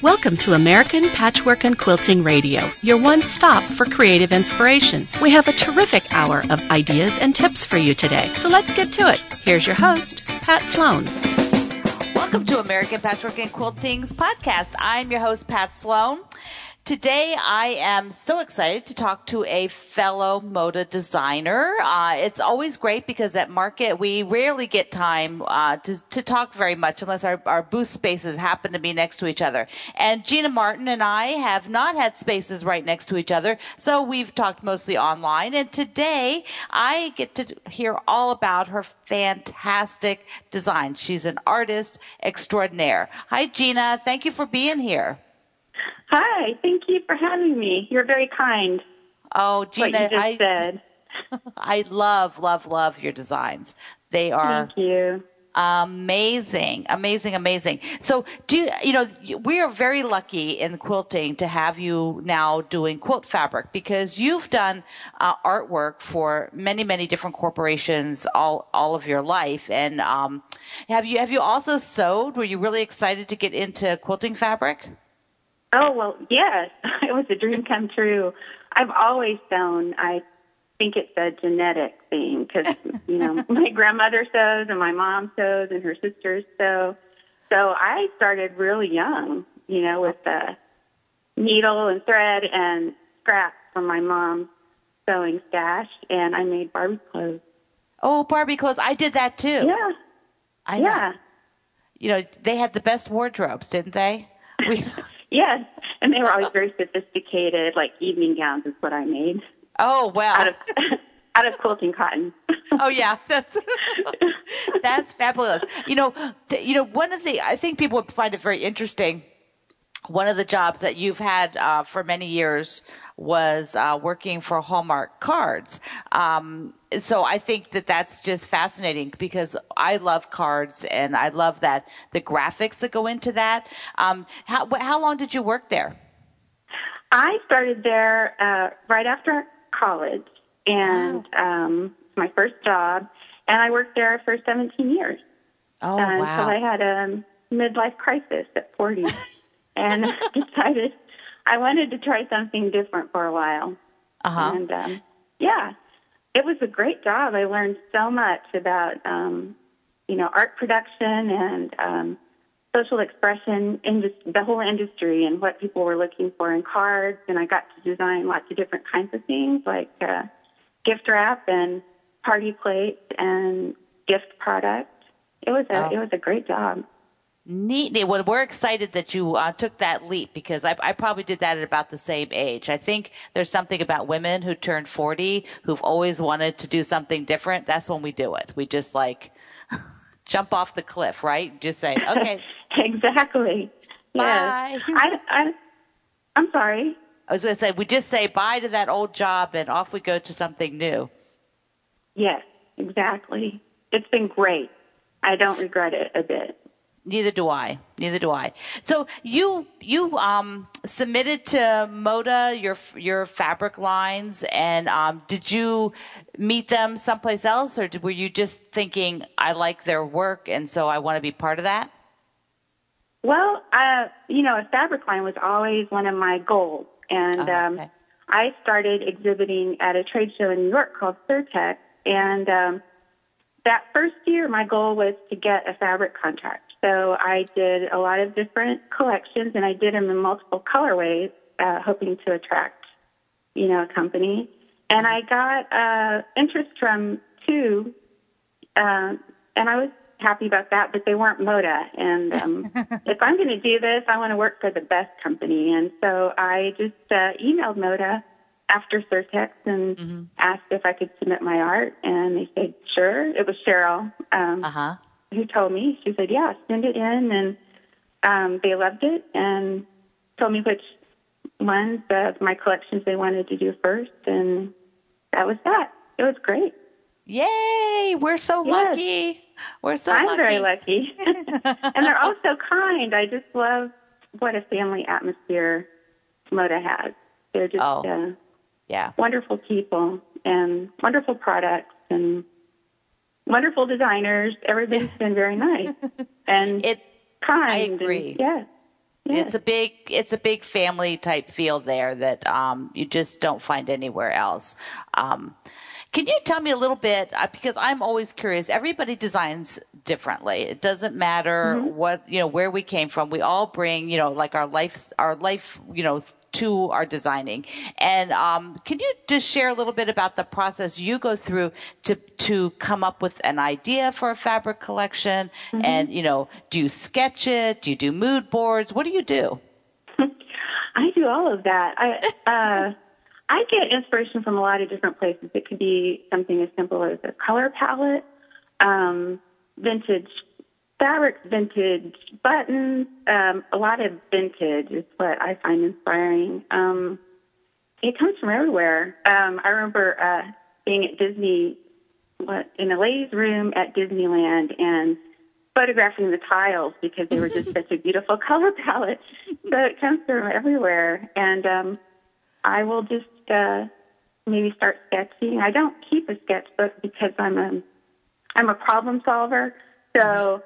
Welcome to American Patchwork and Quilting Radio, your one stop for creative inspiration. We have a terrific hour of ideas and tips for you today, so let's get to it. Here's your host, Pat Sloan. Welcome to American Patchwork and Quilting's podcast. I'm your host, Pat Sloan. Today, I am so excited to talk to a fellow Moda designer. It's always great because at Market, we rarely get time to talk very much unless our booth spaces happen to be next to each other. And Gina Martin and I have not had spaces right next to each other, so we've talked mostly online. And today, I get to hear all about her fantastic designs. She's an artist extraordinaire. Hi, Gina. Thank you for being here. Hi, thank you for having me. You're very kind. Oh, Gina, what you just said. I love your designs. They are Thank you. Amazing. So we are very lucky in quilting to have you now doing quilt fabric because you've done artwork for many different corporations all of your life. And have you also sewed? Were you really excited to get into quilting fabric? Oh, well, yes. It was a dream come true. I've always sewn. I think it's a genetic thing because, my grandmother sews and my mom sews and her sisters sew. So I started really young, with the needle and thread and scraps from my mom's sewing stash, and I made Barbie clothes. Oh, Barbie clothes. I did that too. Yeah. I know. Yeah. They had the best wardrobes, didn't they? Yes, and they were always very sophisticated, like evening gowns is what I made. Oh, wow. Out of quilting cotton. Oh, yeah, that's fabulous. One of the, I think people would find it very interesting. One of the jobs that you've had for many years was working for Hallmark cards. So I think that that's just fascinating because I love cards and I love the graphics that go into that. How long did you work there? I started there right after college, and it's my first job, and I worked there for 17 years. Oh, wow. Until I had a midlife crisis at 40 and decided I wanted to try something different for a while. Uh-huh. And, it was a great job. I learned so much about, art production and social expression in the whole industry and what people were looking for in cards. And I got to design lots of different kinds of things like gift wrap and party plates and gift products. It was a great job. Neat. Well, we're excited that you took that leap because I probably did that at about the same age. I think there's something about women who turn 40 who've always wanted to do something different. That's when we do it. We just jump off the cliff, right? Just say, okay. Exactly. Bye. Yes. I'm sorry. I was going to say, we just say bye to that old job and off we go to something new. Yes, exactly. It's been great. I don't regret it a bit. Neither do I. So you submitted to Moda your fabric lines, and did you meet them someplace else, or were you just thinking I like their work and so I want to be part of that? Well, a fabric line was always one of my goals, and Okay. I started exhibiting at a trade show in New York called Surtex, and that first year my goal was to get a fabric contract. So I did a lot of different collections, and I did them in multiple colorways, hoping to attract, a company. And I got interest from two, and I was happy about that, but they weren't Moda. And if I'm going to do this, I want to work for the best company. And so I just emailed Moda after Surtex and asked if I could submit my art, and they said, sure. It was Cheryl. Who told me. She said, yeah, send it in, and they loved it and told me which ones of my collections they wanted to do first, and that was that. It was great. Yay! We're so lucky. I'm very lucky. And they're all so kind. I just love what a family atmosphere Moda has. They're just wonderful people and wonderful products and wonderful designers. Everybody's been very nice and kind. I agree. And, yes. Yes. It's a big family type feel there that you just don't find anywhere else. Can you tell me a little bit, because I'm always curious, everybody designs differently. It doesn't matter what, where we came from. We all bring, like our life, to our designing. And can you just share a little bit about the process you go through to come up with an idea for a fabric collection? And, do you sketch it? Do you do mood boards? What do you do? I do all of that. I get inspiration from a lot of different places. It could be something as simple as a color palette, vintage fabrics, vintage buttons. A lot of vintage is what I find inspiring. It comes from everywhere. I remember being at Disney, in a ladies' room at Disneyland, and photographing the tiles because they were just such a beautiful color palette. So it comes from everywhere. And I will just maybe start sketching. I don't keep a sketchbook because I'm a problem solver. So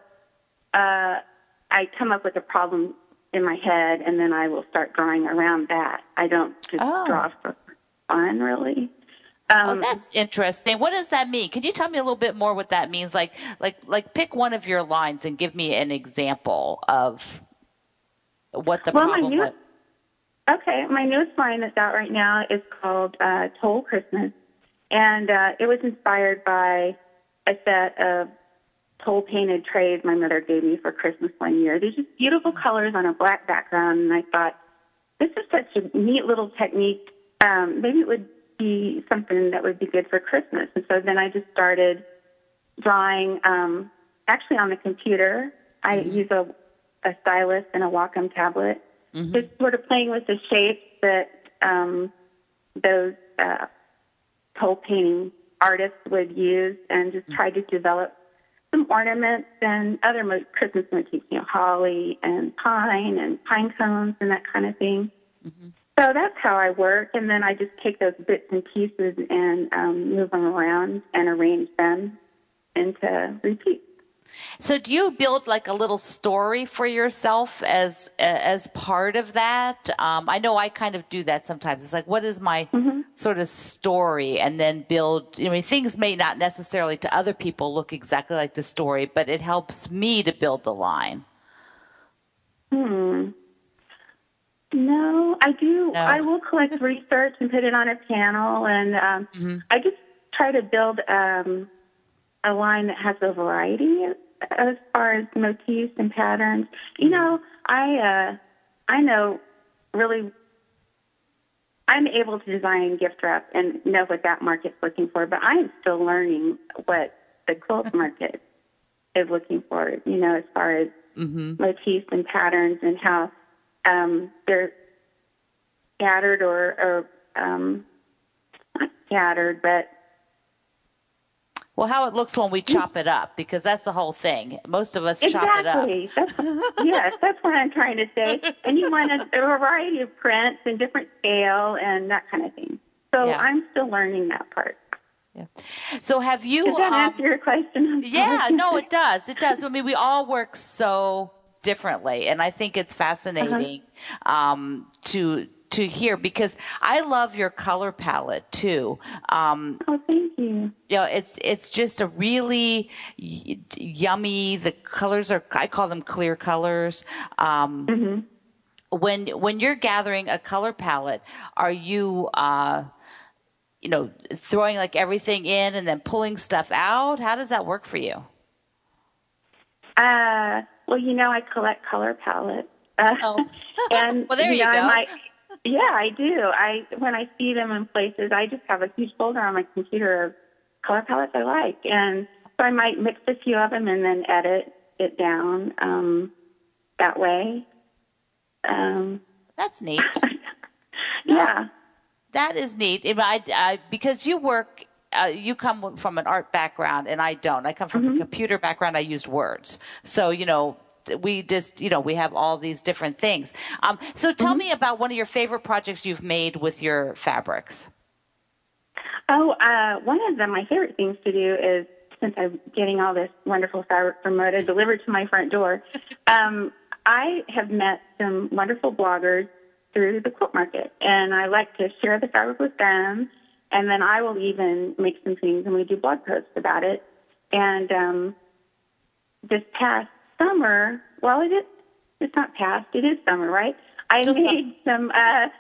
I come up with a problem in my head, and then I will start drawing around that. I don't just draw for fun, really. That's interesting. What does that mean? Can you tell me a little bit more what that means? Like pick one of your lines and give me an example of what the problem was. Okay, my newest line that's out right now is called Toll Christmas, and it was inspired by a set of toll painted trays my mother gave me for Christmas one year. They're just beautiful colors on a black background, and I thought, this is such a neat little technique. Maybe it would be something that would be good for Christmas. And so then I just started drawing, actually on the computer. I use a stylus and a Wacom tablet, just sort of playing with the shapes that those toll painting artists would use, and just try to develop some ornaments and other Christmas motifs, holly and pine cones and that kind of thing. So that's how I work, and then I just take those bits and pieces and move them around and arrange them into repeats. So do you build like a little story for yourself as part of that? I know I kind of do that sometimes. It's like, what is my sort of story? And then build, things may not necessarily to other people look exactly like the story, but it helps me to build the line. No, I do. No. I will collect research and put it on a panel, and I just try to build a line that has a variety as far as motifs and patterns. I know really I'm able to design gift wrap and know what that market's looking for, but I'm still learning what the quilt market is looking for, as far as motifs and patterns and how they're scattered or not scattered, but how it looks when we chop it up, because that's the whole thing. Most of us chop it up. Yes, that's what I'm trying to say. And you want a variety of prints and different scale and that kind of thing. So I'm still learning that part. Yeah. So have you... Does that answer your question? Yeah, no, it does. It does. I mean, we all work so differently, and I think it's fascinating to hear, because I love your color palette too. Thank you. It's just a really yummy. The colors I call them clear colors. When you're gathering a color palette, are you throwing like everything in and then pulling stuff out? How does that work for you? I collect color palettes. And well, there you go. Yeah, I do. When I see them in places, I just have a huge folder on my computer of color palettes I like, and so I might mix a few of them and then edit it down that way. That's neat. Yeah, that is neat. Because you work. You come from an art background, and I don't. I come from a computer background. I used words, so we just, we have all these different things. So tell me about one of your favorite projects you've made with your fabrics. One of my favorite things to do is, since I'm getting all this wonderful fabric from Moda delivered to my front door, I have met some wonderful bloggers through the quilt market, and I like to share the fabric with them, and then I will even make some things, and we do blog posts about it. And this past summer, well, it's not past, it is summer, right? I made some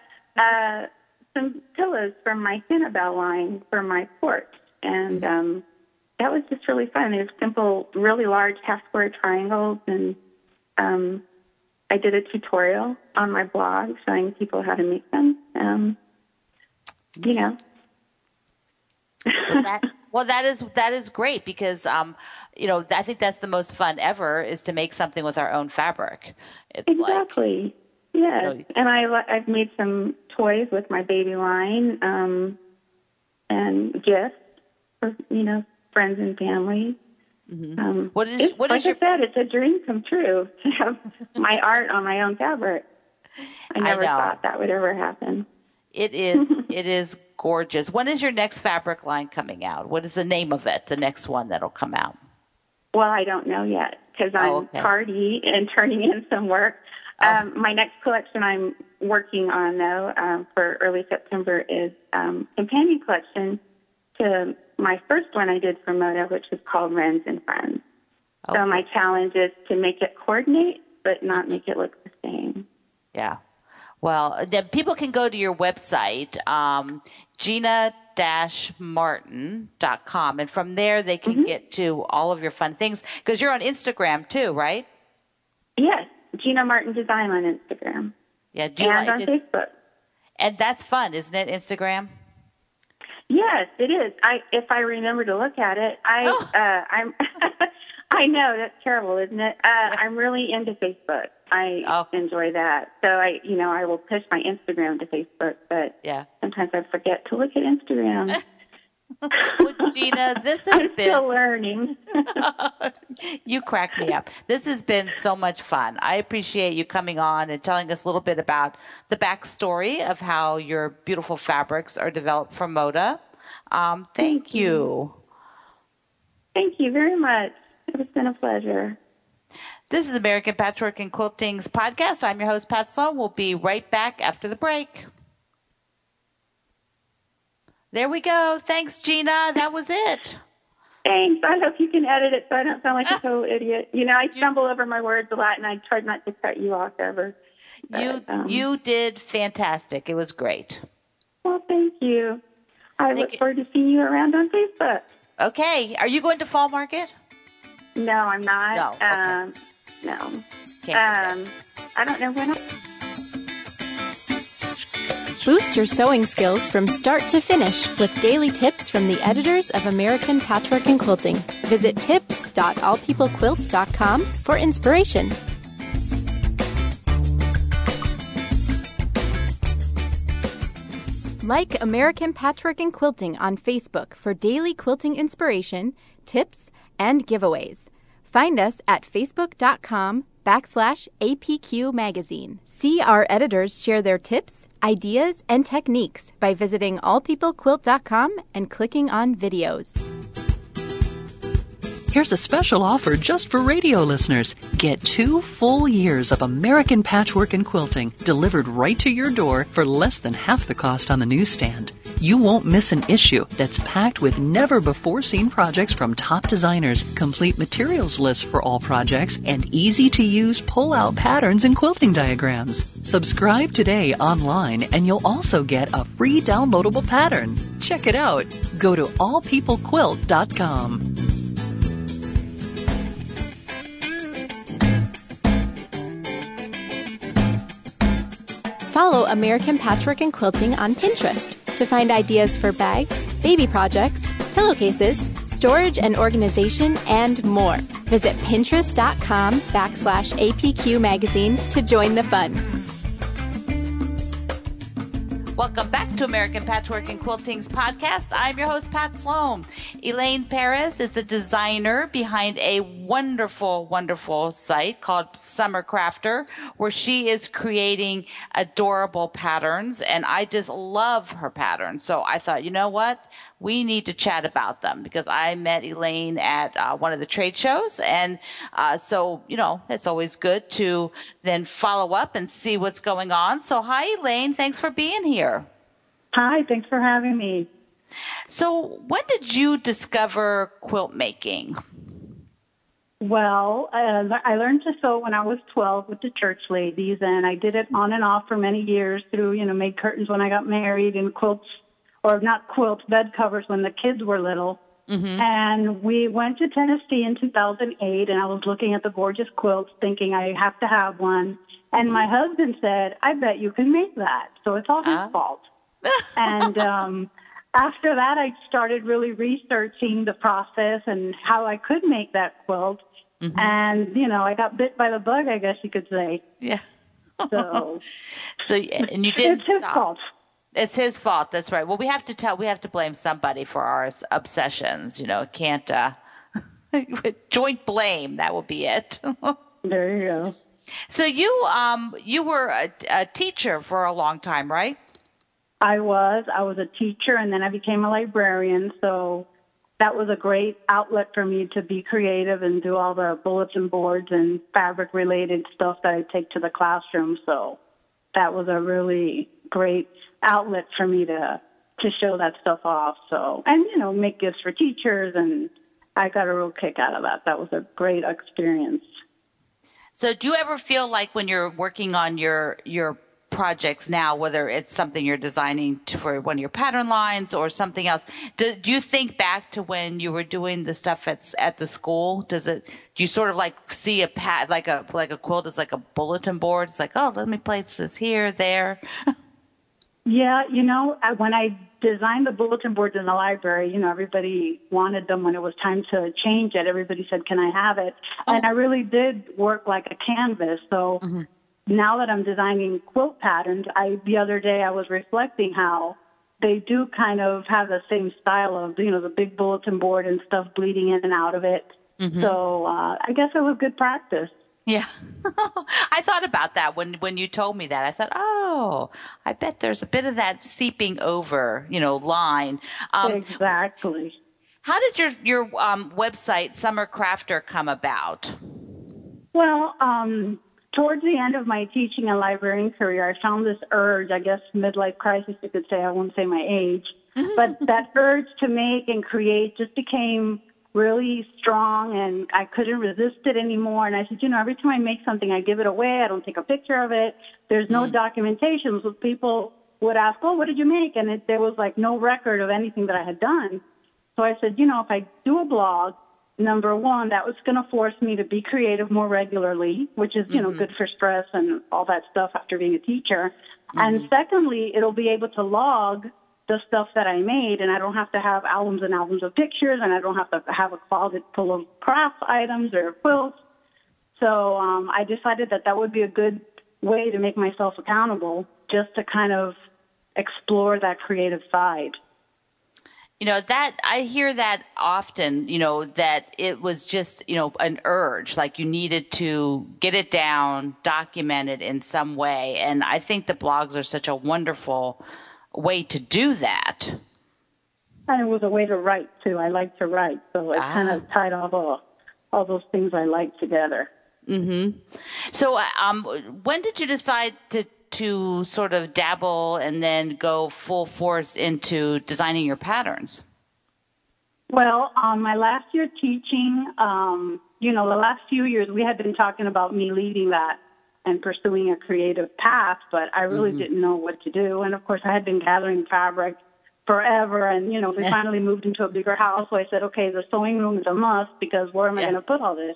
pillows from my Cinnabelle line for my porch, and that was just really fun. They were simple, really large half-square triangles, and I did a tutorial on my blog showing people how to make them. Well, that is great because I think that's the most fun ever is to make something with our own fabric. It's exactly. Yes, and I've made some toys with my baby line and gifts for friends and family. Mm-hmm. Like I said, it's a dream come true to have my art on my own fabric. I never thought that would ever happen. It is gorgeous. When is your next fabric line coming out? What is the name of it? The next one that'll come out? Well, I don't know yet because I'm tardy in turning in some work. My next collection I'm working on, though, for early September is companion collection to my first one I did for Moda, which was called Wrens and Friends. Okay. So my challenge is to make it coordinate, but not make it look the same. Yeah. Well, then people can go to your website, Gina-Martin.com, and from there they can get to all of your fun things, because you're on Instagram too, right? Yes, Gina Martin Design on Instagram. Yeah, and on Facebook. And that's fun, isn't it, Instagram? Yes, it is. If I remember to look at it, I'm. I know that's terrible, isn't it? I'm really into Facebook. I enjoy that. So I will push my Instagram to Facebook, but sometimes I forget to look at Instagram. Well, Gina, this has I'm still learning. You crack me up. This has been so much fun. I appreciate you coming on and telling us a little bit about the backstory of how your beautiful fabrics are developed from Moda. Thank you. Thank you very much. It's been a pleasure. This is American Patchwork and Quilting's podcast. I'm your host, Pat Sloan. We'll be right back after the break. There we go. Thanks, Gina. That was it. Thanks. I hope you can edit it so I don't sound like a total idiot. I stumble over my words a lot, and I tried not to cut you off ever. But, you did fantastic. It was great. Well, thank you. I look forward to seeing you around on Facebook. Okay. Are you going to Fall Market? No, I'm not. No. Okay. No. I don't know when. Boost your sewing skills from start to finish with daily tips from the editors of American Patchwork and Quilting. Visit tips.allpeoplequilt.com for inspiration. Like American Patchwork and Quilting on Facebook for daily quilting inspiration, tips, and giveaways. Find us at facebook.com/APQ Magazine. See our editors share their tips, ideas, and techniques by visiting allpeoplequilt.com and clicking on videos. Here's a special offer just for radio listeners. Get 2 full years of American Patchwork and Quilting delivered right to your door for less than half the cost on the newsstand. You won't miss an issue that's packed with never-before-seen projects from top designers, complete materials lists for all projects, and easy-to-use pull-out patterns and quilting diagrams. Subscribe today online, and you'll also get a free downloadable pattern. Check it out. Go to allpeoplequilt.com. Follow American Patchwork and Quilting on Pinterest to find ideas for bags, baby projects, pillowcases, storage and organization, and more. Visit pinterest.com/APQ Magazine to join the fun. Welcome back to American Patchwork and Quilting's podcast. I'm your host, Pat Sloan. Elaine Paris is the designer behind a wonderful, wonderful site called Summer Crafter, where she is creating adorable patterns, and I just love her patterns. So I thought, you know what? We need to chat about them, because I met Elaine at one of the trade shows. And so, it's always good to then follow up and see what's going on. So hi, Elaine. Thanks for being here. Hi, thanks for having me. So when did you discover quilt making? Well, I learned to sew when I was 12 with the church ladies, and I did it on and off for many years through, made curtains when I got married and quilts, or not quilts, bed covers when the kids were little. Mm-hmm. And we went to Tennessee in 2008, and I was looking at the gorgeous quilts thinking I have to have one. And my husband said, I bet you can make that. So it's all his fault. And after that, I started really researching the process and how I could make that quilt. Mm-hmm. And, I got bit by the bug, I guess you could say. Yeah. So and you didn't It's his fault. It's his fault. That's right. Well, we have to blame somebody for our obsessions. Can't joint blame. That will be it. There you go. So you were a teacher for a long time, right? I was a teacher, and then I became a librarian. So that was a great outlet for me to be creative and do all the bulletin boards and fabric related stuff that I take to the classroom. So that was a really great outlet for me to show that stuff off. So, and, make gifts for teachers, and I got a real kick out of that. That was a great experience. So do you ever feel like when you're working on your projects now, whether it's something you're designing for one of your pattern lines or something else, do you think back to when you were doing the stuff at the school? Do you sort of like see a like a quilt as like a bulletin board? It's like, oh, let me place this here, there. Yeah, when I designed the bulletin boards in the library, everybody wanted them. When it was time to change it, everybody said, can I have it? Oh. And I really did work like a canvas. So mm-hmm. Now that I'm designing quilt patterns, the other day I was reflecting how they do kind of have the same style of, the big bulletin board and stuff bleeding in and out of it. Mm-hmm. So I guess it was good practice. Yeah. I thought about that when you told me that. I thought, oh, I bet there's a bit of that seeping over, line. Exactly. How did your website, Summer Crafter, come about? Well, towards the end of my teaching and librarian career, I found this urge, I guess midlife crisis, you could say. I won't say my age. Mm-hmm. But that urge to make and create just became really strong, and I couldn't resist it anymore. And I said, every time I make something, I give it away. I don't take a picture of it. There's no documentation. So people would ask, oh, what did you make? And there was like no record of anything that I had done. So I said, if I do a blog, number one, that was going to force me to be creative more regularly, which is, mm-hmm. Good for stress and all that stuff after being a teacher. Mm-hmm. And secondly, it'll be able to log the stuff that I made, and I don't have to have albums and albums of pictures, and I don't have to have a closet full of craft items or quilts. So I decided that would be a good way to make myself accountable, just to kind of explore that creative side. That I hear that often, that it was just, an urge, like you needed to get it down, document it in some way. And I think the blogs are such a wonderful way to do that. And it was a way to write too. I like to write, so it kind of tied all those things I like together. Mm-hmm. So, when did you decide to sort of dabble and then go full force into designing your patterns? Well, my last year teaching, the last few years we had been talking about me leading that and pursuing a creative path, but I really mm-hmm. didn't know what to do. And of course I had been gathering fabric forever, and we finally moved into a bigger house, so I said, okay, the sewing room is a must, because where am I going to put all this?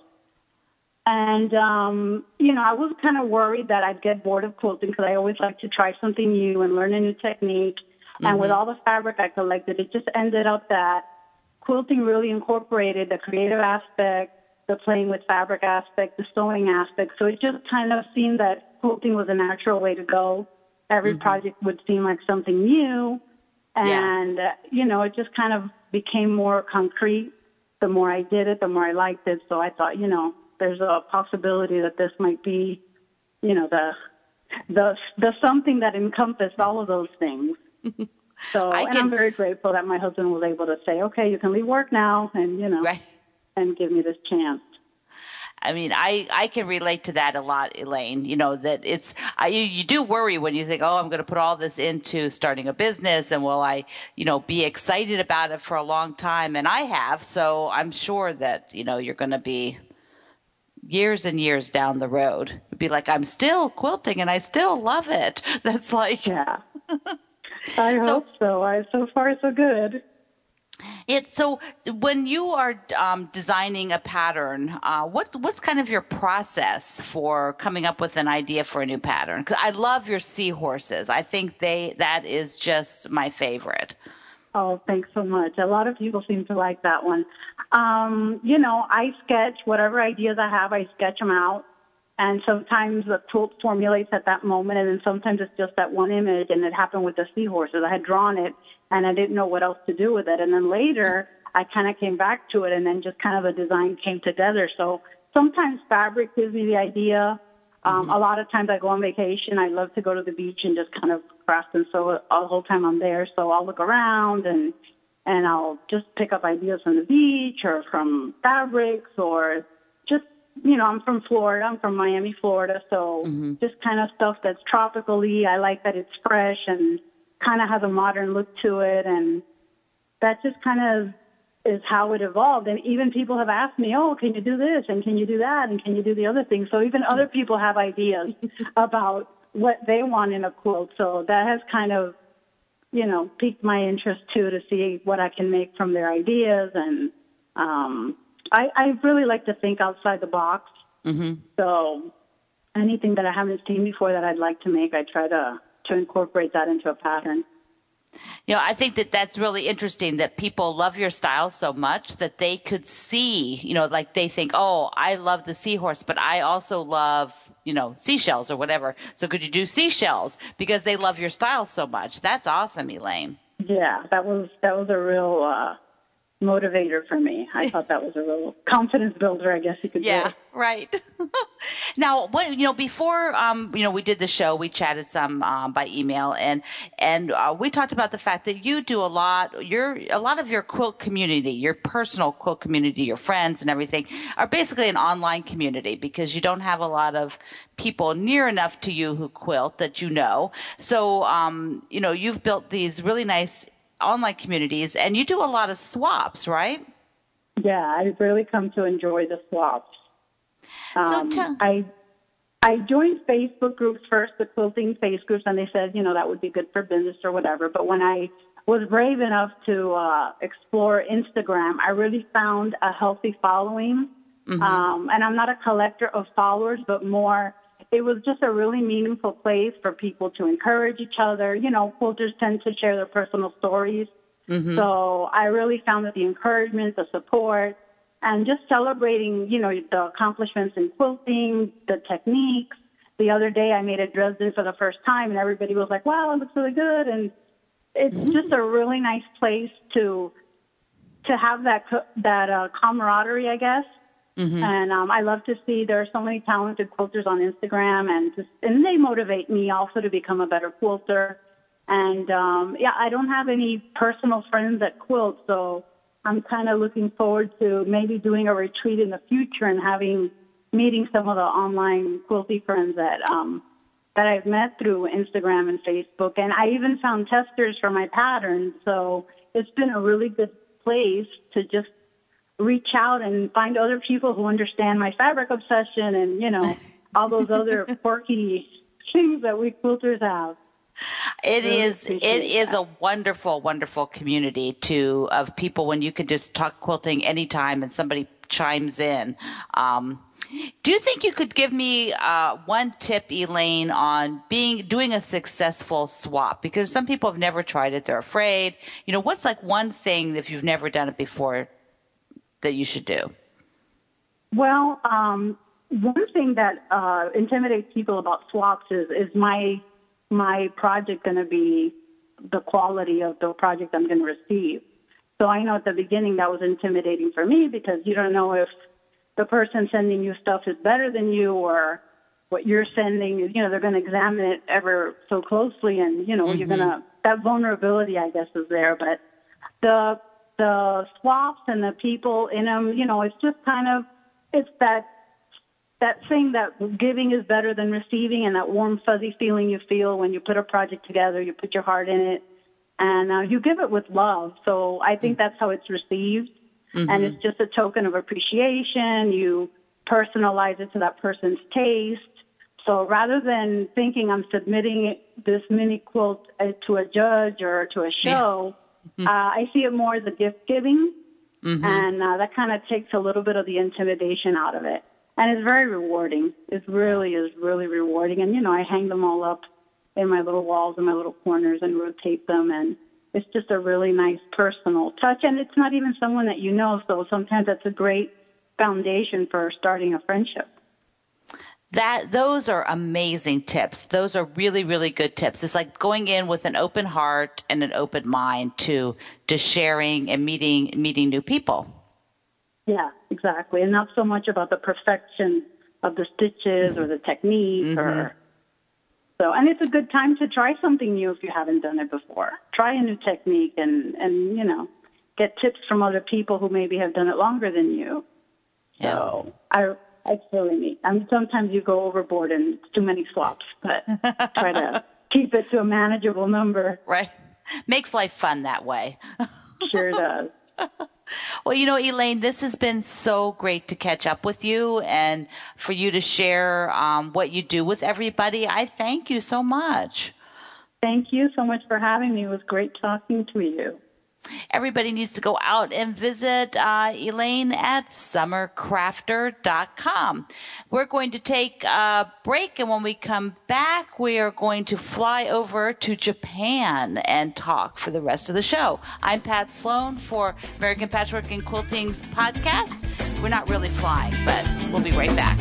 And I was kind of worried that I'd get bored of quilting, because I always like to try something new and learn a new technique. Mm-hmm. And with all the fabric I collected, it just ended up that quilting really incorporated the creative aspect, the playing with fabric aspect, the sewing aspect. So it just kind of seemed that quilting was a natural way to go. Every mm-hmm. project would seem like something new. And, it just kind of became more concrete. the more I did it, the more I liked it. So I thought, there's a possibility that this might be, the something that encompassed all of those things. So, I'm very grateful that my husband was able to say, okay, you can leave work now and, right. and give me this chance. I mean, I can relate to that a lot, Elaine, that you do worry when you think, oh, I'm going to put all this into starting a business and will I, be excited about it for a long time? And I have, so I'm sure that, you're going to be years and years down the road. It'd be like, I'm still quilting and I still love it. That's like. Yeah. I hope so. So far, so good. So when you are designing a pattern, what's kind of your process for coming up with an idea for a new pattern? 'Cause I love your seahorses. I think that is just my favorite. Oh, thanks so much. A lot of people seem to like that one. I sketch whatever ideas I have. I sketch them out. And sometimes the quilt formulates at that moment, and then sometimes it's just that one image, and it happened with the seahorses. I had drawn it, and I didn't know what else to do with it. And then later, I kind of came back to it, and then just kind of the design came together. So sometimes fabric gives me the idea. A lot of times I go on vacation. I love to go to the beach and just kind of craft and sew all the whole time I'm there. So I'll look around, and I'll just pick up ideas from the beach or from fabrics or just, I'm from Florida. I'm from Miami, Florida. So just kind of stuff that's tropically. I like that it's fresh and kind of has a modern look to it. And that just kind of is how it evolved. And even people have asked me, oh, can you do this? And can you do that? And can you do the other thing? So even other people have ideas about what they want in a quilt. So that has kind of, piqued my interest too, to see what I can make from their ideas. And, I really like to think outside the box. So anything that I haven't seen before that I'd like to make, I try to incorporate that into a pattern. I think that's really interesting that people love your style so much that they could see, like they think, oh, I love the seahorse, but I also love, seashells or whatever. So could you do seashells? Because they love your style so much. That's awesome, Elaine. Yeah, that was a real motivator for me. I thought that was a real confidence builder, I guess you could say. Yeah, right. Now, before we did the show, we chatted some by email, and we talked about the fact that you do a lot of your quilt community, your personal quilt community, your friends and everything are basically an online community because you don't have a lot of people near enough to you who quilt that you know. So, you've built these really nice online communities, and you do a lot of swaps, right? Yeah, I've really come to enjoy the swaps. I joined Facebook groups first, the quilting face groups, and they said, that would be good for business or whatever. But when I was brave enough to explore Instagram, I really found a healthy following. And I'm not a collector of followers, but more, it was just a really meaningful place for people to encourage each other. Quilters tend to share their personal stories. So I really found that the encouragement, the support, and just celebrating, the accomplishments in quilting, the techniques. The other day I made a Dresden for the first time, and everybody was like, wow, it looks really good. And it's just a really nice place to have that camaraderie, I guess. And I love to see there are so many talented quilters on Instagram, and they motivate me also to become a better quilter. And I don't have any personal friends that quilt, so I'm kind of looking forward to maybe doing a retreat in the future and meeting some of the online quilty friends that I've met through Instagram and Facebook. And I even found testers for my patterns, so it's been a really good place to just reach out and find other people who understand my fabric obsession and, all those other quirky things that we quilters have. It is a wonderful, wonderful community of people when you can just talk quilting anytime and somebody chimes in. Do you think you could give me one tip, Elaine, on doing a successful swap? Because some people have never tried it; they're afraid. What's like one thing if you've never done it before that you should do? Well, one thing that intimidates people about swaps is my project going to be the quality of the project I'm going to receive. So I know at the beginning that was intimidating for me because you don't know if the person sending you stuff is better than you or what you're sending is, they're going to examine it ever so closely and, you're going to, that vulnerability, I guess, is there. But the swaps and the people in them, it's just kind of, it's that thing that giving is better than receiving and that warm, fuzzy feeling you feel when you put a project together, you put your heart in it, and you give it with love. So I think that's how it's received. And it's just a token of appreciation. You personalize it to that person's taste. So rather than thinking I'm submitting this mini quilt to a judge or to a show, I see it more as a gift giving, and that kind of takes a little bit of the intimidation out of it. And it's very rewarding. It really is really rewarding. And, I hang them all up in my little walls and my little corners and rotate them, and it's just a really nice personal touch. And it's not even someone that you know, so sometimes that's a great foundation for starting a friendship. Those are amazing tips. Those are really, really good tips. It's like going in with an open heart and an open mind to sharing and meeting new people. Yeah, exactly. And not so much about the perfection of the stitches or the technique and it's a good time to try something new if you haven't done it before. Try a new technique and get tips from other people who maybe have done it longer than you. Yeah. So it's really neat. I mean, sometimes you go overboard and it's too many swaps, but try to keep it to a manageable number. Right. Makes life fun that way. Sure does. Well, Elaine, this has been so great to catch up with you and for you to share what you do with everybody. I thank you so much. Thank you so much for having me. It was great talking to you. Everybody needs to go out and visit Elaine at summercrafter.com. We're going to take a break, and when we come back, we are going to fly over to Japan and talk for the rest of the show. I'm Pat Sloan for American Patchwork and Quilting's podcast. We're not really flying, but we'll be right back.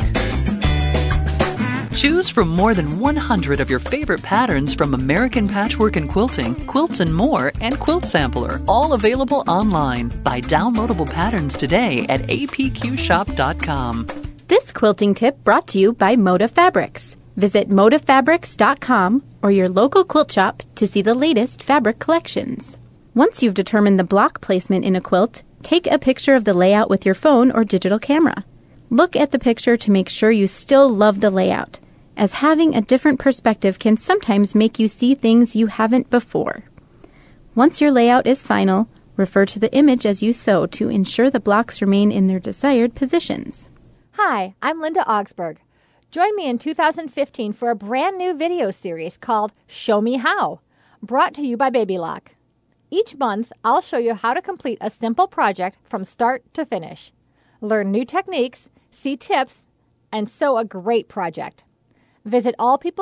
Choose from more than 100 of your favorite patterns from American Patchwork and Quilting, Quilts and More, and Quilt Sampler, all available online. Buy downloadable patterns today at apqshop.com. This quilting tip brought to you by Moda Fabrics. Visit modafabrics.com or your local quilt shop to see the latest fabric collections. Once you've determined the block placement in a quilt, take a picture of the layout with your phone or digital camera. Look at the picture to make sure you still love the layout, as having a different perspective can sometimes make you see things you haven't before. Once your layout is final, refer to the image as you sew to ensure the blocks remain in their desired positions. Hi, I'm Linda Augsburg. Join me in 2015 for a brand new video series called Show Me How, brought to you by Baby Lock. Each month, I'll show you how to complete a simple project from start to finish. Learn new techniques, see tips, and sew a great project. Visit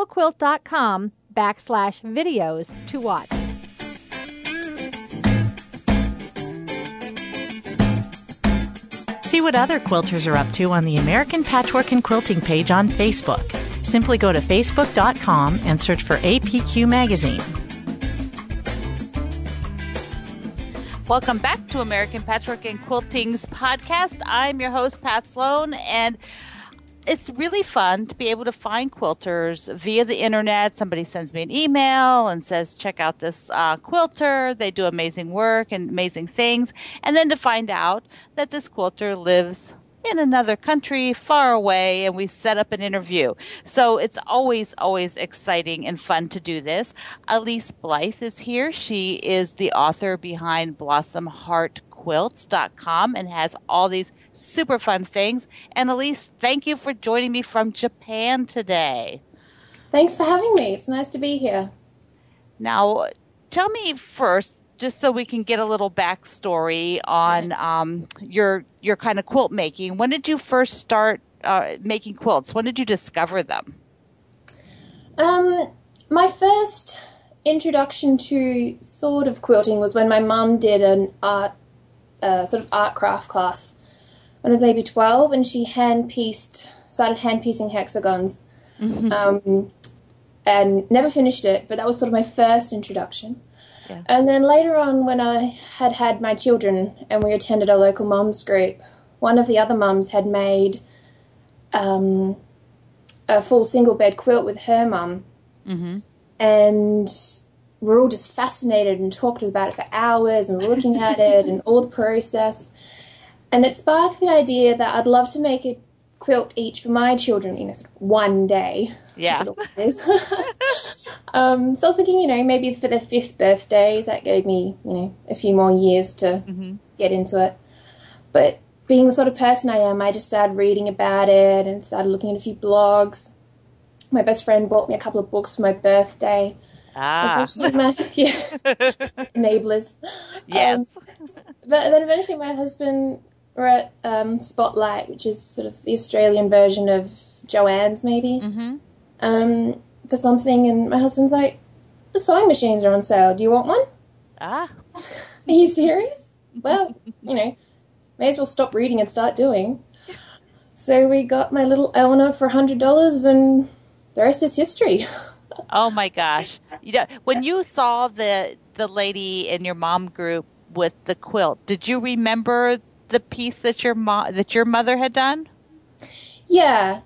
allpeoplequilt.com/videos to watch. See what other quilters are up to on the American Patchwork and Quilting page on Facebook. Simply go to facebook.com and search for APQ Magazine. Welcome back to American Patchwork and Quilting's podcast. I'm your host, Pat Sloan, and it's really fun to be able to find quilters via the internet. Somebody sends me an email and says, check out this quilter. They do amazing work and amazing things. And then to find out that this quilter lives in another country far away, and we set up an interview. So it's always, always exciting and fun to do this. Elise Blythe is here. She is the author behind BlossomHeartQuilts.com and has all these super fun things. And Elise, thank you for joining me from Japan today. Thanks for having me. It's nice to be here. Now, tell me first, just so we can get a little backstory on your kind of quilt making. When did you first start making quilts? When did you discover them? My first introduction to sort of quilting was when my mum did an art craft class when I was maybe 12, and she started hand piecing hexagons, and never finished it. But that was sort of my first introduction. Yeah. And then later on, when I had my children and we attended a local mums group, one of the other mums had made a full single bed quilt with her mum. Mm-hmm. And we're all just fascinated and talked about it for hours and looking at it and all the process. And it sparked the idea that I'd love to make a quilt each for my children, sort of one day. Yeah. So I was thinking, maybe for their 5th birthdays, that gave me, a few more years to get into it. But being the sort of person I am, I just started reading about it and started looking at a few blogs. My best friend bought me a couple of books for my birthday. Enablers. Yes. But then eventually my husband were at Spotlight, which is sort of the Australian version of Joanne's, maybe, for something. And my husband's like, the sewing machines are on sale. Do you want one? Are you serious? Well, may as well stop reading and start doing. So we got my little Eleanor for $100, and the rest is history. Oh my gosh! When you saw the lady in your mom group with the quilt, did you remember the piece that your mother had done? Yeah.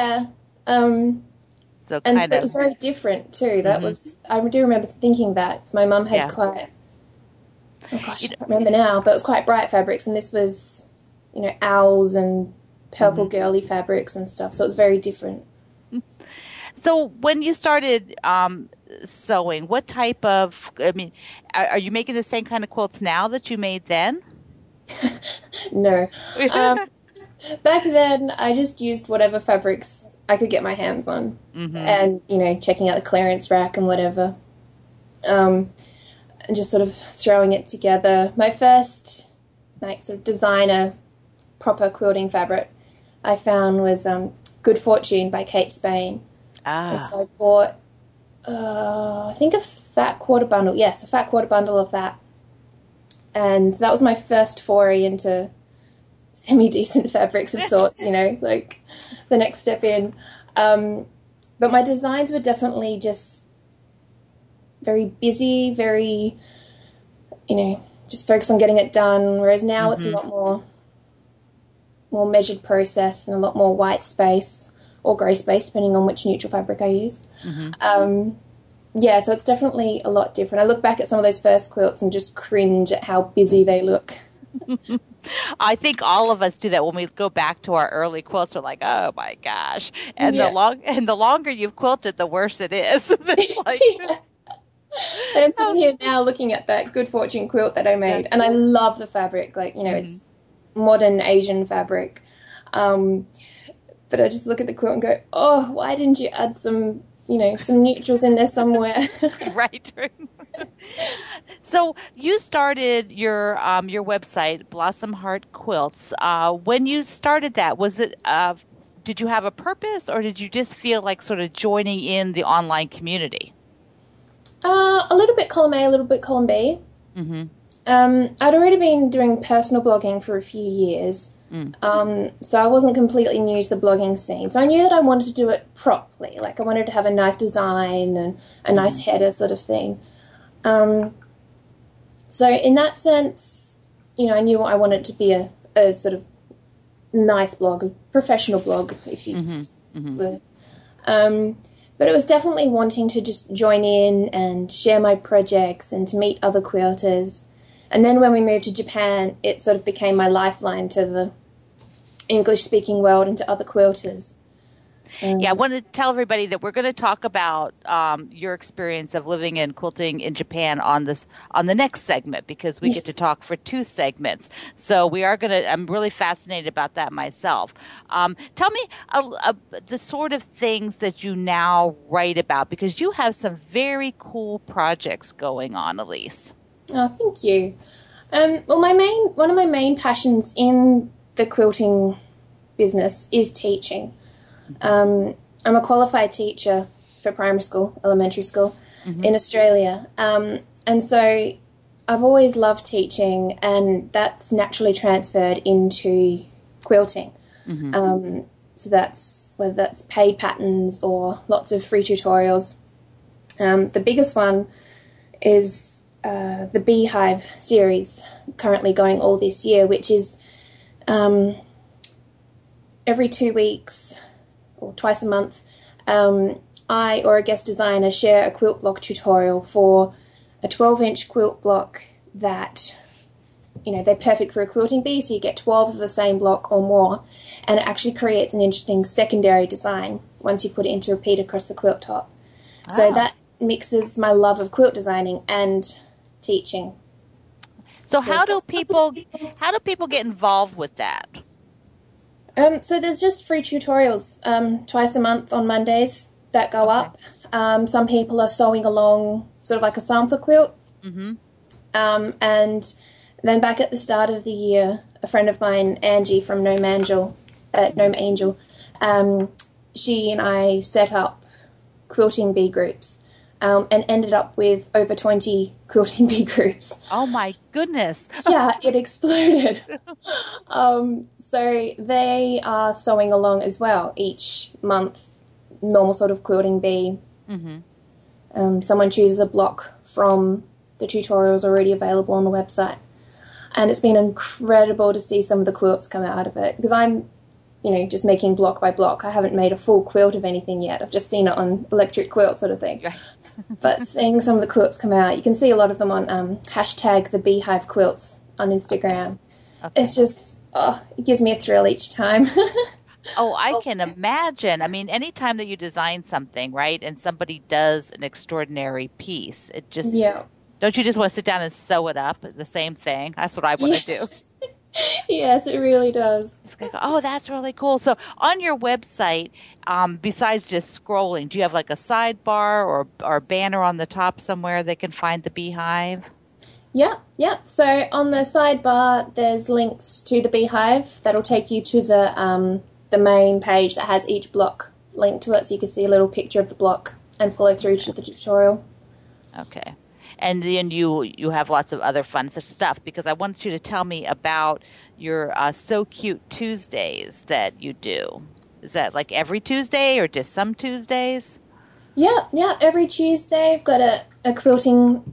So and it was very different too. That was, I do remember thinking that. My mum had quite, I can't remember now, but it was quite bright fabrics, and this was, owls and purple girly fabrics and stuff. So it was very different. So when you started sewing, what type of, are you making the same kind of quilts now that you made then? No. Back then, I just used whatever fabrics I could get my hands on and, checking out the clearance rack and whatever, and just sort of throwing it together. My first, sort of designer proper quilting fabric I found was Good Fortune by Kate Spain. And so I bought, I think a fat quarter bundle. Yes, a fat quarter bundle of that. And that was my first foray into semi-decent fabrics of sorts, like the next step in. But my designs were definitely just very busy, very, just focused on getting it done. Whereas now it's a lot more measured process and a lot more white space. Or grey space, depending on which neutral fabric I use. So it's definitely a lot different. I look back at some of those first quilts and just cringe at how busy they look. I think all of us do that when we go back to our early quilts. We're like, oh my gosh! And the longer you've quilted, the worse it is. I'm sitting here now looking at that Good Fortune quilt that I made, and I love the fabric. It's modern Asian fabric. But I just look at the quilt and go, oh, why didn't you add some, some neutrals in there somewhere? Right. So you started your website, Blossom Heart Quilts. When you started that, was it, did you have a purpose, or did you just feel like sort of joining in the online community? A little bit column A, a little bit column B. I'd already been doing personal blogging for a few years. So I wasn't completely new to the blogging scene. So I knew that I wanted to do it properly. I wanted to have a nice design and a nice header sort of thing. So in that sense, I knew I wanted to be a sort of nice blog, a professional blog, if you would. But it was definitely wanting to just join in and share my projects and to meet other quilters. And then when we moved to Japan, it sort of became my lifeline to the English-speaking world and to other quilters. I want to tell everybody that we're going to talk about your experience of living and quilting in Japan on the next segment, because we get to talk for 2 segments. So I'm really fascinated about that myself. Tell me the sort of things that you now write about, because you have some very cool projects going on, Elise. Oh, thank you. Well, one of my main passions in the quilting business is teaching. I'm a qualified teacher for primary school, elementary school in Australia. And so I've always loved teaching, and that's naturally transferred into quilting. So that's whether that's paid patterns or lots of free tutorials. The biggest one is the Beehive series currently going all this year, which is every 2 weeks or twice a month, I or a guest designer share a quilt block tutorial for a 12-inch quilt block that, they're perfect for a quilting bee, so you get 12 of the same block or more, and it actually creates an interesting secondary design once you put it into repeat across the quilt top. Oh. So that mixes my love of quilt designing and teaching. So how do people get involved with that? So there's just free tutorials twice a month on Mondays that go up. Some people are sewing along sort of like a sampler quilt. Mm-hmm. And then back at the start of the year, a friend of mine, Angie from Gnome Angel, she and I set up quilting bee groups and ended up with over 20 quilting bee groups. Oh, my goodness. Yeah, it exploded. So they are sewing along as well each month, normal sort of quilting bee. Mm-hmm. Someone chooses a block from the tutorials already available on the website. And it's been incredible to see some of the quilts come out of it, because I'm, just making block by block. I haven't made a full quilt of anything yet. I've just seen it on electric quilt sort of thing. But seeing some of the quilts come out, you can see a lot of them on hashtag the Beehive Quilts on Instagram. Okay. It's just, it gives me a thrill each time. Oh, I can imagine. I mean, anytime that you design something, right, and somebody does an extraordinary piece, it just, don't you just want to sit down and sew it up, the same thing? That's what I want to do. Yes, it really does. It's like, oh, that's really cool. So on your website, besides just scrolling, do you have like a sidebar or a banner on the top somewhere they can find the Beehive? Yeah. So on the sidebar, there's links to the Beehive that'll take you to the main page that has each block linked to it, so you can see a little picture of the block and follow through to the tutorial. Okay. And then you have lots of other fun stuff, because I want you to tell me about your So Cute Tuesdays that you do. Is that like every Tuesday or just some Tuesdays? Yeah. Every Tuesday I've got a quilting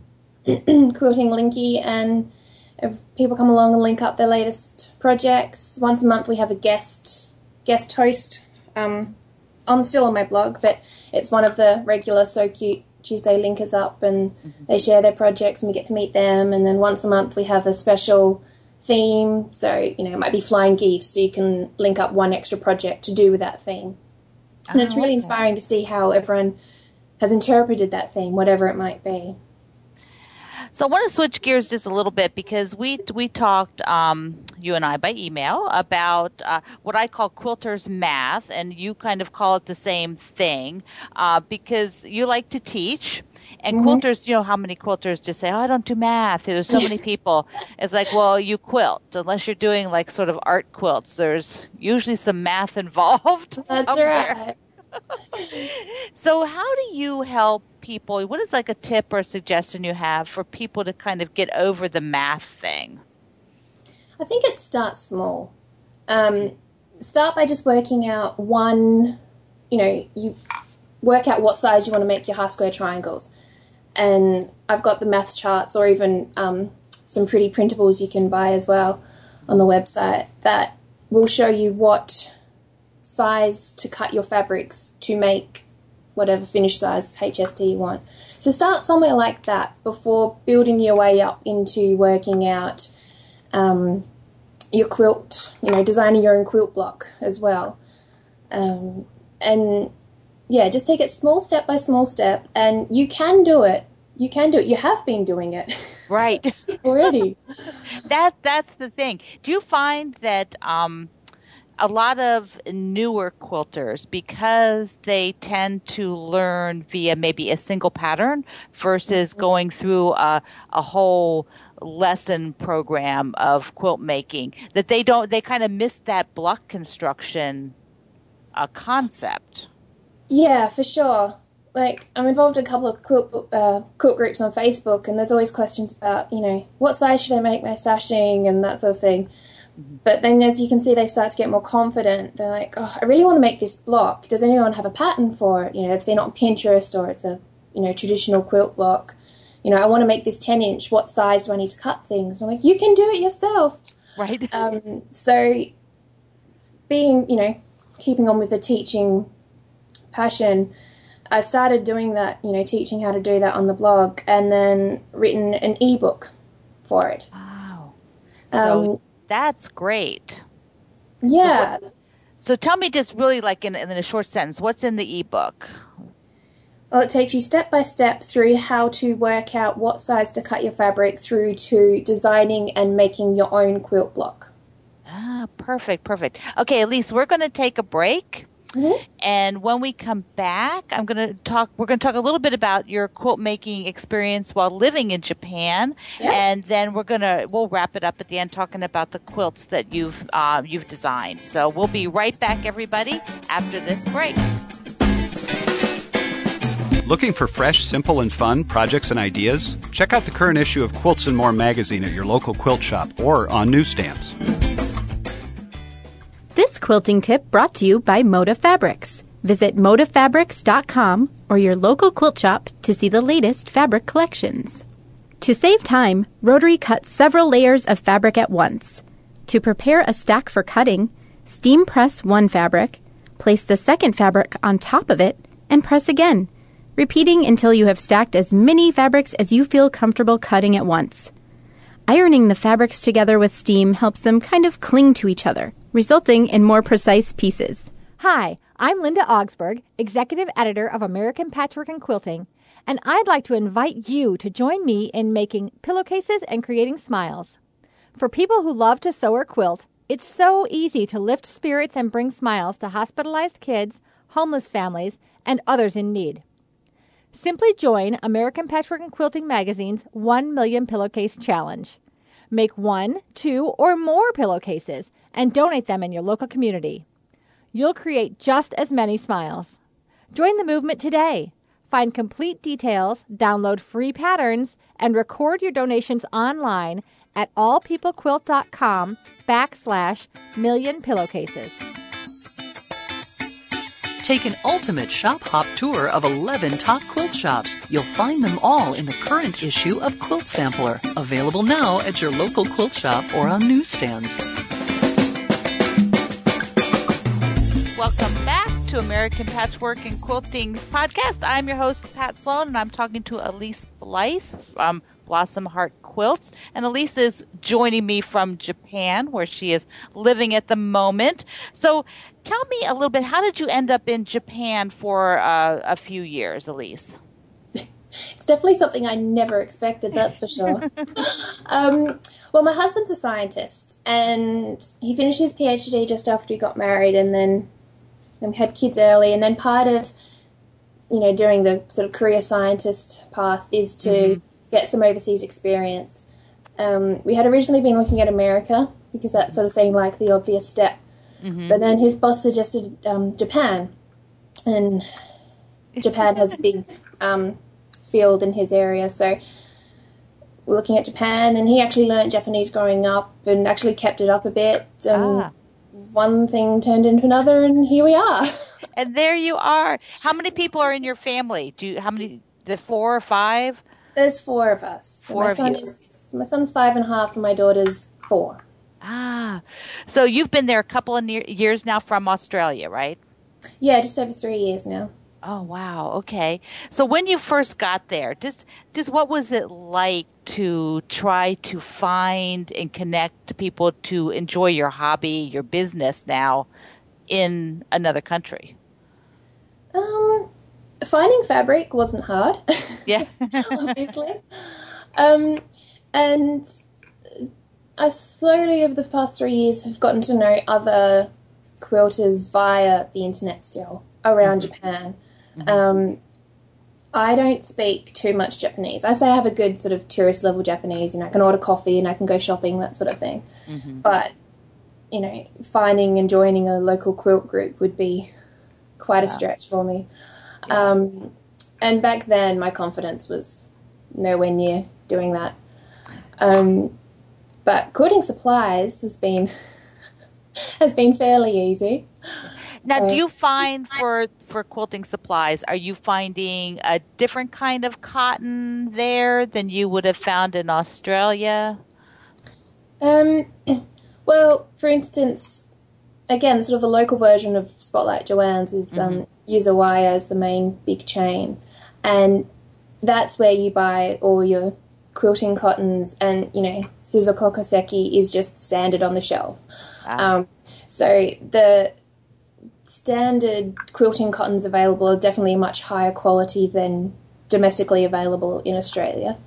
linky, and if people come along and link up their latest projects. Once a month we have a guest host still on my blog, but it's one of the regular So Cute Tuesday linkers up, and they share their projects and we get to meet them. And then once a month we have a special theme, so it might be flying geese, so you can link up one extra project to do with that theme. And it's really inspiring to see how everyone has interpreted that theme, whatever it might be. So I want to switch gears just a little bit, because we talked, you and I, by email about what I call quilters math, and you kind of call it the same thing, because you like to teach. And quilters, how many quilters just say, oh, I don't do math. There's so many people. It's like, well, you quilt. Unless you're doing like sort of art quilts, there's usually some math involved. That's right. So how do you help people? What is like a tip or a suggestion you have for people to kind of get over the math thing? I think it starts small. Start by just working out you work out what size you want to make your half square triangles. And I've got the math charts, or even some pretty printables you can buy as well on the website that will show you what size to cut your fabrics to make whatever finished size HST you want. So start somewhere like that before building your way up into working out your quilt, designing your own quilt block as well. Just take it small step by small step, and you can do it. You can do it. You have been doing it. Right. Already. That's the thing. Do you find that a lot of newer quilters, because they tend to learn via maybe a single pattern versus going through a whole lesson program of quilt making, that they kind of miss that block construction concept? Yeah, for sure. Like, I'm involved in a couple of quilt groups on Facebook, and there's always questions about, what size should I make my sashing and that sort of thing. But then, as you can see, they start to get more confident. They're like, oh, I really want to make this block. Does anyone have a pattern for it? They've seen it on Pinterest, or it's a, traditional quilt block. I want to make this 10-inch. What size do I need to cut things? And I'm like, you can do it yourself. Right. So being, keeping on with the teaching passion, I started doing that, teaching how to do that on the blog, and then written an ebook for it. Wow. So that's great. Yeah. So tell me just really like in a short sentence, what's in the ebook? Well, it takes you step by step through how to work out what size to cut your fabric through to designing and making your own quilt block. Ah, perfect. Okay, Elise, we're going to take a break. Mm-hmm. And when we come back, we're going to talk a little bit about your quilt making experience while living in Japan. Yeah. And then we'll wrap it up at the end talking about the quilts that you've designed. So we'll be right back, everybody, after this break. Looking for fresh, simple, and fun projects and ideas? Check out the current issue of Quilts and More magazine at your local quilt shop or on newsstands. This quilting tip brought to you by Moda Fabrics. Visit modafabrics.com or your local quilt shop to see the latest fabric collections. To save time, Rotary cuts several layers of fabric at once. To prepare a stack for cutting, steam press one fabric, place the second fabric on top of it, and press again, repeating until you have stacked as many fabrics as you feel comfortable cutting at once. Ironing the fabrics together with steam helps them kind of cling to each other, resulting in more precise pieces. Hi, I'm Linda Augsburg, Executive Editor of American Patchwork and Quilting, and I'd like to invite you to join me in making pillowcases and creating smiles. For people who love to sew or quilt, it's so easy to lift spirits and bring smiles to hospitalized kids, homeless families, and others in need. Simply join American Patchwork and Quilting Magazine's 1 Million Pillowcase Challenge. Make 1, 2, or more pillowcases and donate them in your local community. You'll create just as many smiles. Join the movement today. Find complete details, download free patterns, and record your donations online at allpeoplequilt.com/million pillowcases. Take an ultimate shop hop tour of 11 top quilt shops. You'll find them all in the current issue of Quilt Sampler, available now at your local quilt shop or on newsstands. Welcome back to American Patchwork and Quilting's podcast. I'm your host, Pat Sloan, and I'm talking to Elise Blythe from Blossom Heart Quilts. And Elise is joining me from Japan, where she is living at the moment. So tell me a little bit, how did you end up in Japan for a few years, Elise? It's definitely something I never expected, that's for sure. Well, my husband's a scientist, and he finished his PhD just after he got married, and then we had kids early, and then part of, doing the sort of career scientist path is to get some overseas experience. We had originally been looking at America because that sort of seemed like the obvious step. Mm-hmm. But then his boss suggested Japan, and Japan has a big field in his area. So we're looking at Japan, and he actually learned Japanese growing up and actually kept it up a bit. And one thing turned into another, and here we are. And there you are. How many people are in your family? The 4 or 5? There's 4 of us. My son's 5.5 and my daughter's 4. So you've been there a couple of years now from Australia, right? Yeah, just over 3 years now. Oh, wow. Okay. So when you first got there, just what was it like to try to find and connect to people to enjoy your hobby, your business now in another country? Finding fabric wasn't hard. Yeah. Obviously. And I slowly, over the past 3 years, have gotten to know other quilters via the internet still around Japan. Mm-hmm. I don't speak too much Japanese. I say I have a good sort of tourist level Japanese, I can order coffee and I can go shopping, that sort of thing. Mm-hmm. But, finding and joining a local quilt group would be quite a stretch for me. Yeah. And back then my confidence was nowhere near doing that. But quilting supplies has been fairly easy. Now, do you find for quilting supplies, are you finding a different kind of cotton there than you would have found in Australia? Well, for instance, again, sort of the local version of Spotlight Joanne's is Usawaya is the main big chain, and that's where you buy all your quilting cottons, and Suzuko Koseki is just standard on the shelf. So the standard quilting cottons available are definitely much higher quality than domestically available in Australia.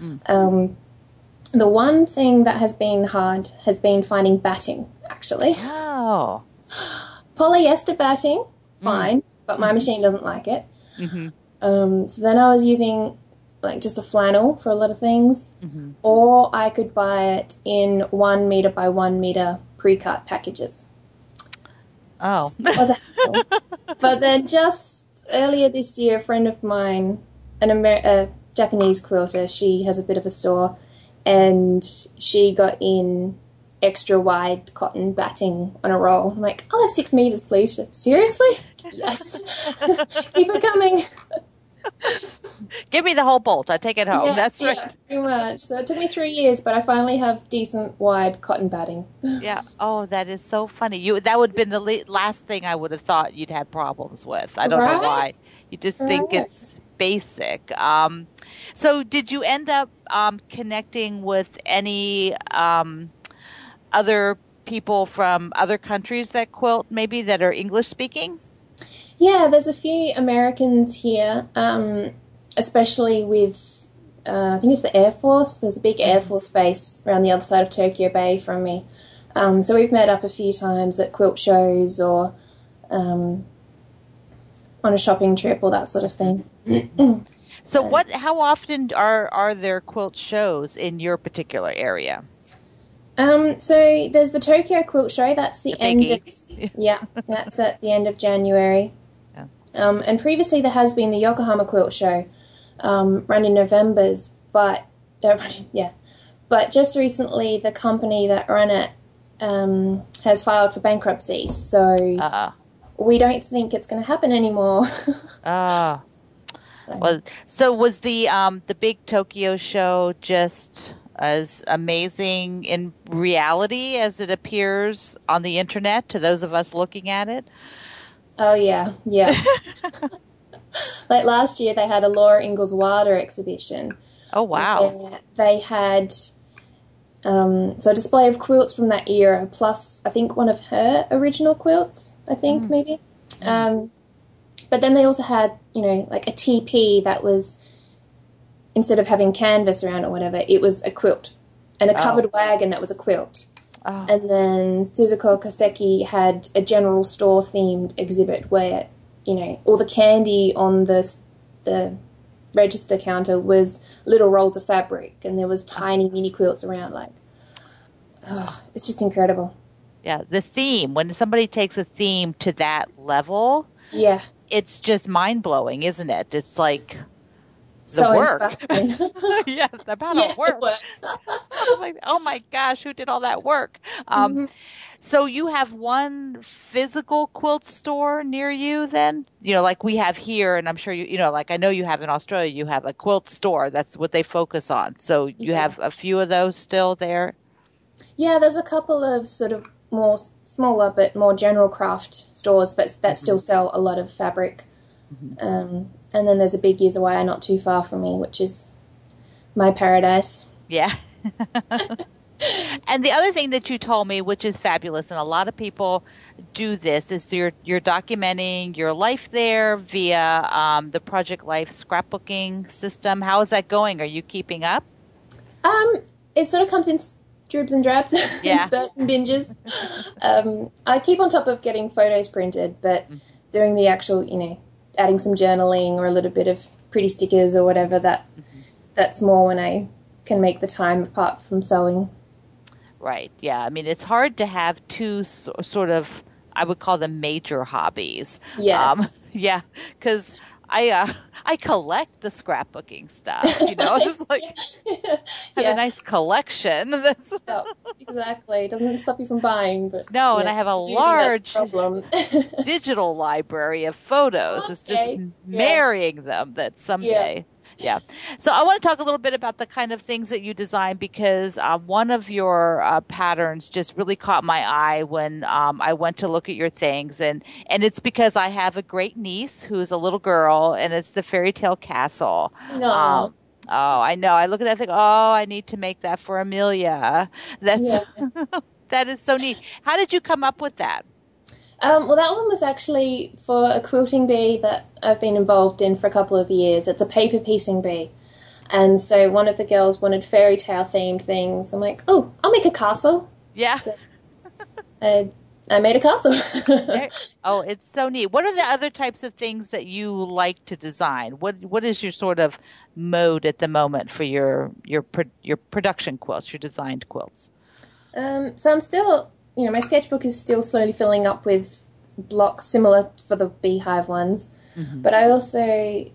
The one thing that has been hard has been finding batting, actually. Oh. Polyester batting, fine, but my machine doesn't like it. So then I was using just a flannel for a lot of things, or I could buy it in 1 meter by 1 meter pre-cut packages. Oh. It was a hassle. But then just earlier this year, a friend of mine, a Japanese quilter, she has a bit of a store, and she got in extra wide cotton batting on a roll. I'm like, I'll have 6 meters, please. She's like, seriously? Yes. Keep it coming. Give me the whole bolt. I take it home. Yeah, That's right. Yeah, pretty much. So it took me 3 years, but I finally have decent wide cotton batting. Yeah. Oh, that is so funny. That would have been the last thing I would have thought you'd have problems with. I don't know why. You just think it's basic. So did you end up connecting with any other people from other countries that quilt, maybe that are English speaking? Yeah, there's a few Americans here, especially with, I think it's the Air Force. There's a big Air Force base around the other side of Tokyo Bay from me. So we've met up a few times at quilt shows or on a shopping trip or that sort of thing. So how often are there quilt shows in your particular area? So there's the Tokyo Quilt Show. That's the end of, that's at the end of January. Yeah. And previously there has been the Yokohama Quilt Show, run in Novembers, but just recently the company that ran it has filed for bankruptcy, so we don't think it's going to happen anymore. Well, so was the big Tokyo show just as amazing in reality as it appears on the internet to those of us looking at it? Oh, yeah. Like last year they had a Laura Ingalls Wilder exhibition. Oh, wow. They had so a display of quilts from that era, plus I think one of her original quilts, maybe. But then they also had, like a TP that was, instead of having canvas around or whatever, it was a quilt. And a covered wagon that was a quilt. Oh. And then Suzuko Koseki had a general store themed exhibit where, all the candy on the register counter was little rolls of fabric, and there was tiny mini quilts around. It's just incredible. Yeah, the theme, when somebody takes a theme to that level, it's just mind-blowing, isn't it? It's like the work. Yeah, the amount of work. Like, oh my gosh, who did all that work? So you have one physical quilt store near you then? Like we have here, and I'm sure like I know you have in Australia, you have a quilt store. That's what they focus on. So you have a few of those still there? Yeah, there's a couple of sort of more smaller but more general craft stores, but that still sell a lot of fabric. And then there's a big Usawaya not too far from me, which is my paradise. Yeah. And the other thing that you told me, which is fabulous, and a lot of people do this, is you're documenting your life there via the Project Life scrapbooking system. How is that going? Are you keeping up? It sort of comes in dribs and drabs, in spurts and binges. I keep on top of getting photos printed, but doing the actual, adding some journaling or a little bit of pretty stickers or whatever, that's more when I can make the time apart from sewing. Right, yeah. I mean, it's hard to have two sort of, I would call them major hobbies. Yes. Yeah, because I collect the scrapbooking stuff, it's like have a nice collection. That's exactly. It doesn't stop you from buying, but no, and I have a large problem. digital library of photos. It's just marrying them that someday. Yeah. So I want to talk a little bit about the kind of things that you design, because one of your patterns just really caught my eye when I went to look at your things. And it's because I have a great niece who's a little girl, and it's the Fairy Tale Castle. No. I know. I look at that and think, I need to make that for Amelia. That is so neat. How did you come up with that? Well, that one was actually for a quilting bee that I've been involved in for a couple of years. It's a paper piecing bee. And so one of the girls wanted fairy tale themed things. I'm like, I'll make a castle. Yeah. So I made a castle. It's so neat. What are the other types of things that you like to design? What is your sort of mode at the moment for your production quilts, your designed quilts? So I'm still... my sketchbook is still slowly filling up with blocks similar for the beehive ones. Mm-hmm. But I also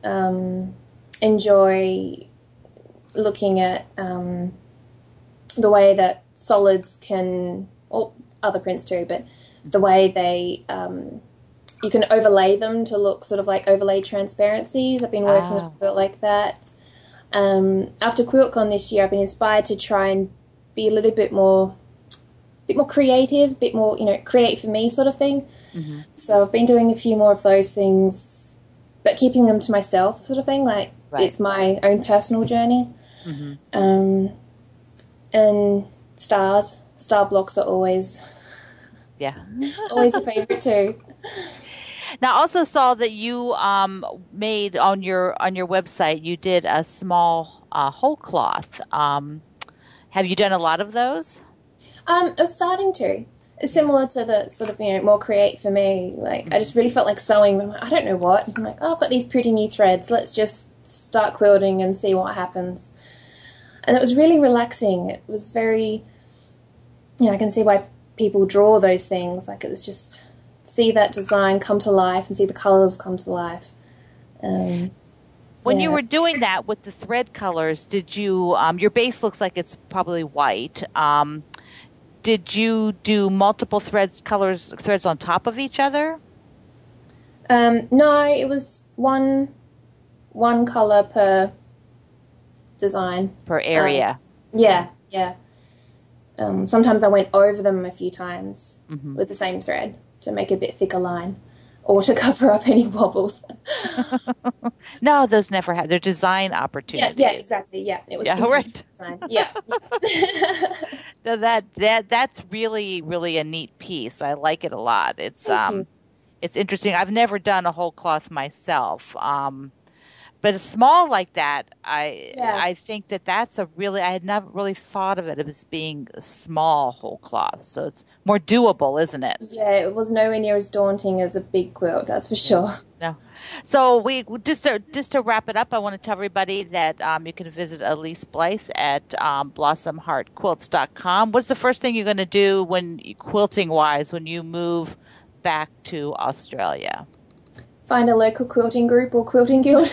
enjoy looking at the way that solids can, or other prints too, but the way they, you can overlay them to look sort of like overlaid transparencies. I've been working with it like that. After QuiltCon this year, I've been inspired to try and be a little bit more creative, bit more, create for me sort of thing. Mm-hmm. So I've been doing a few more of those things, but keeping them to myself sort of thing. Like it's my own personal journey. Mm-hmm. And star blocks are always always a favorite too. Now, I also saw that you made on your website, you did a small whole cloth. Have you done a lot of those? It's starting to. It's similar to the sort of, more create for me. Like, I just really felt like sewing. I'm like, I don't know what. I'm like, I've got these pretty new threads. Let's just start quilting and see what happens. And it was really relaxing. It was very, I can see why people draw those things. Like, it was just see that design come to life and see the colors come to life. When you were doing that with the thread colors, did you, your base looks like it's probably white. Did you do multiple threads on top of each other? No, it was one color per design. Per area. Yeah. Sometimes I went over them a few times with the same thread to make a bit thicker line or to cover up any wobbles. No, those never had. They're design opportunities. Yeah, exactly. Yeah, it was right. Design. Yeah. So that's really, really a neat piece. I like it a lot. It's interesting. I've never done a whole cloth myself. But a small like that, I think that's I had never really thought of it as being a small whole cloth. So it's more doable, isn't it? Yeah, it was nowhere near as daunting as a big quilt, that's for sure. No. So we just to wrap it up, I want to tell everybody that you can visit Elise Blythe at blossomheartquilts.com. What's the first thing you're going to do quilting wise when you move back to Australia? Find a local quilting group or quilting guild.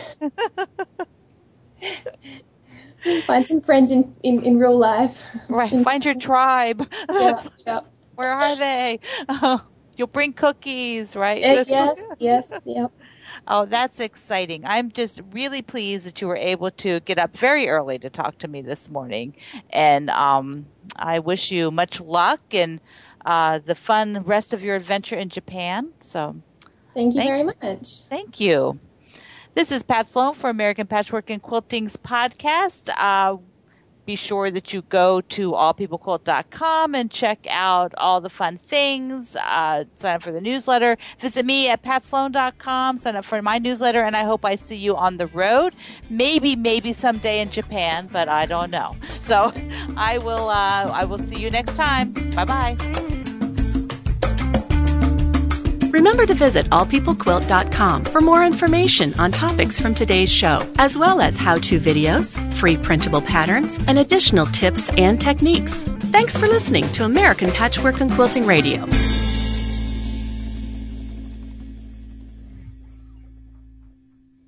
Find some friends in real life. Right. Find your tribe. Yeah. Where are they? You'll bring cookies, right? Yes. Yep. Oh, that's exciting. I'm just really pleased that you were able to get up very early to talk to me this morning. And I wish you much luck and the fun rest of your adventure in Japan. So Thank you very much. Thank you. This is Pat Sloan for American Patchwork and Quilting's podcast. Be sure that you go to allpeoplequilt.com and check out all the fun things. Sign up for the newsletter. Visit me at patsloan.com. Sign up for my newsletter, and I hope I see you on the road. Maybe someday in Japan, but I don't know. So I will see you next time. Bye-bye. Remember to visit allpeoplequilt.com for more information on topics from today's show, as well as how-to videos, free printable patterns, and additional tips and techniques. Thanks for listening to American Patchwork and Quilting Radio.